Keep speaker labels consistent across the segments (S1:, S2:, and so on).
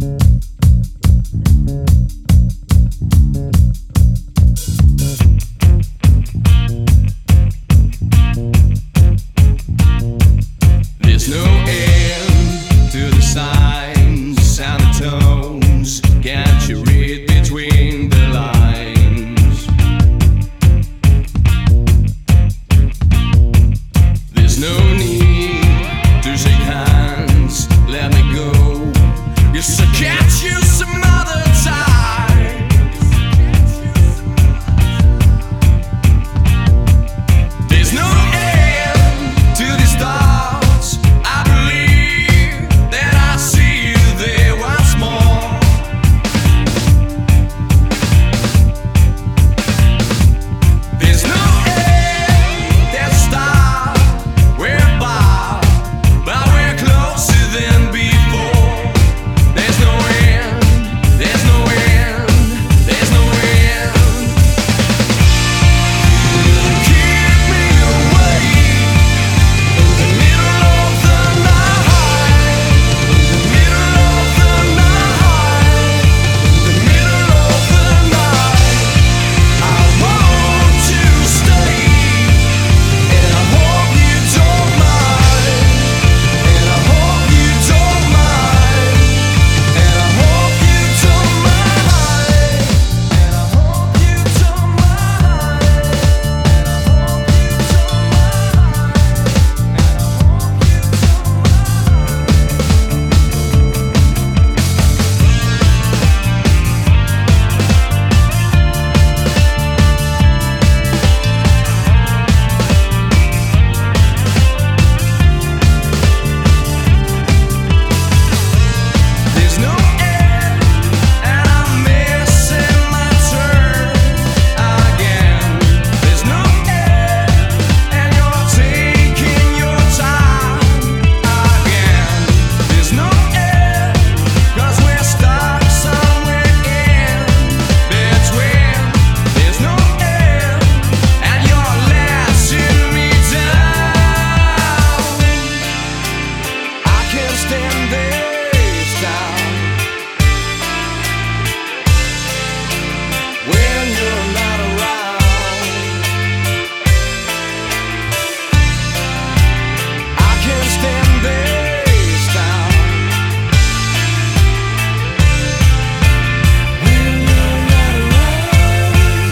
S1: There's no end to the signs and the tones. Can't you read between the lines? There's no need to shake hands. Let me go. Yes, I'll catch you some other time. There's no end to these thoughts. I believe that I see you there once more. There's no end, there's a start. We're apart, but we're closer than before. There's no end, there's no end, there's no end. Keep me awake in the middle of the night, in the middle of the night, in the middle of the night. I want to stay, and I hope you don't mind, and I hope you don't mind, and I hope you don't mind, and I hope you don't mind, and I hope there's no end, and I'm missing my turn again. There's no end, and you're taking your time again. There's no end, 'cause we're stuck somewhere in between. There's no end, and you're letting me down. I can't stand this down when you're not around. I can't stand this down when you're not around.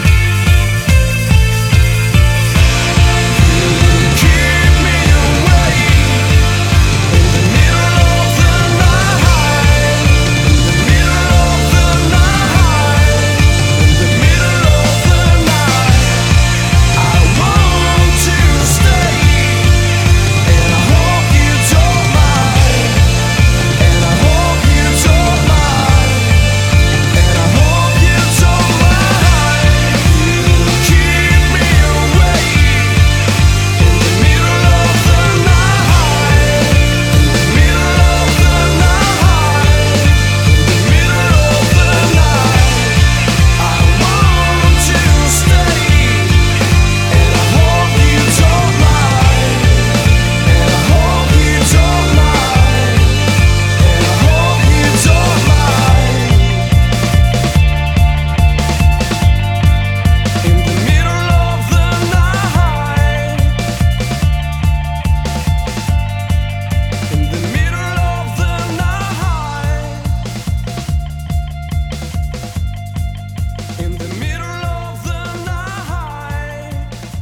S1: Keep me awake in the middle of the night, in the middle of the night, in the middle of the night. I want to stay, and I hope you don't mind, and I hope you don't mind, and I hope you don't mind. Keep me awake in the middle of the night, in the middle of the night, in the middle of the night. I want to stay, and I hope you don't mind, and I hope you don't mind, and I hope you don't mind. In the middle of the night, in the middle of the night, in the middle of the night,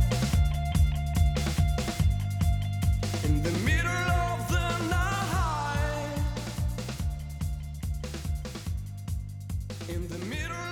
S1: in the middle of the night, in the middle